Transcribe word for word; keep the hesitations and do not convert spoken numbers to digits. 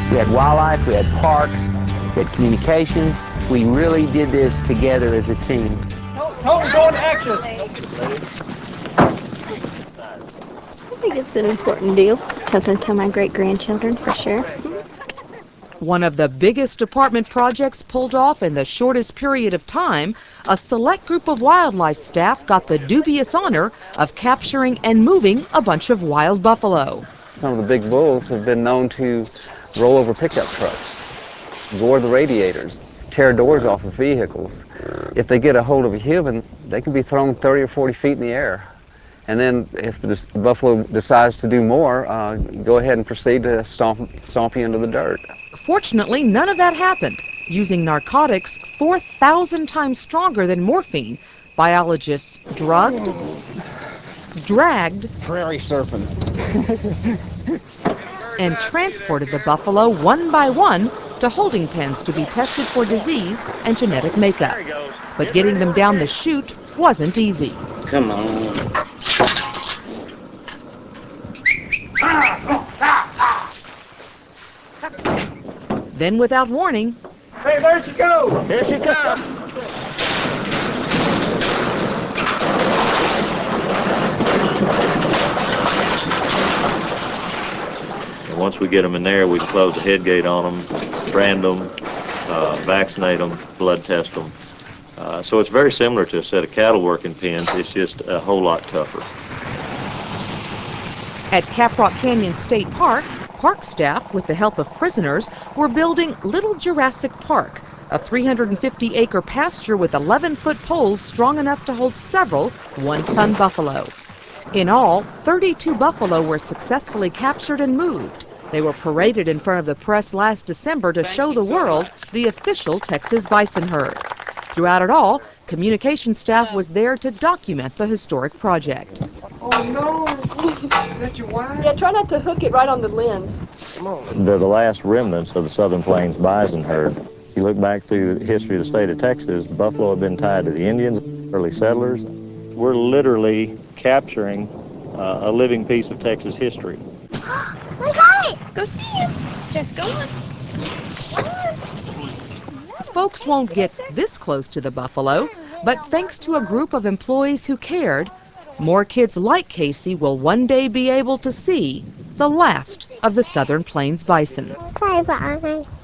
We had wildlife, we had parks, we had communications. We really did this together as a team. Tony, go into action! I think it's an important deal. Something to my great-grandchildren, for sure. One of the biggest department projects pulled off in the shortest period of time, a select group of wildlife staff got the dubious honor of capturing and moving a bunch of wild buffalo. Some of the big bulls have been known to roll over pickup trucks, gore the radiators, tear doors off of vehicles. If they get a hold of a human, they can be thrown thirty or forty feet in the air. And then if the buffalo decides to do more, uh, go ahead and proceed to stomp, stomp you into the dirt. Fortunately, none of that happened. Using narcotics four thousand times stronger than morphine, biologists drugged, dragged, prairie surfing, and transported the buffalo one by one to holding pens to be tested for disease and genetic makeup. But getting them down the chute wasn't easy. Come on. Then, without warning, Hey, there she goes! Here she comes. Once we get them in there, we can close the head gate on them, brand them, uh, vaccinate them, blood test them. Uh, so it's very similar to a set of cattle working pens. It's just a whole lot tougher. At Caprock Canyon State Park, park staff, with the help of prisoners, were building Little Jurassic Park, a three hundred fifty acre pasture with eleven foot poles strong enough to hold several one-ton buffalo. In all, thirty-two buffalo were successfully captured and moved. They were paraded in front of the press last December to show the world the official Texas bison herd. Throughout it all, communication staff was there to document the historic project. Oh no! Is that your wife? Yeah, try not to hook it right on the lens. They're the last remnants of the Southern Plains bison herd. If you look back through the history of the state of Texas, buffalo have been tied to the Indians, early settlers. We're literally capturing uh, a living piece of Texas history. I got it! Go see it! Just go on. Folks won't get this close to the buffalo, but thanks to a group of employees who cared, more kids like Casey will one day be able to see the last of the Southern Plains bison. Bye-bye.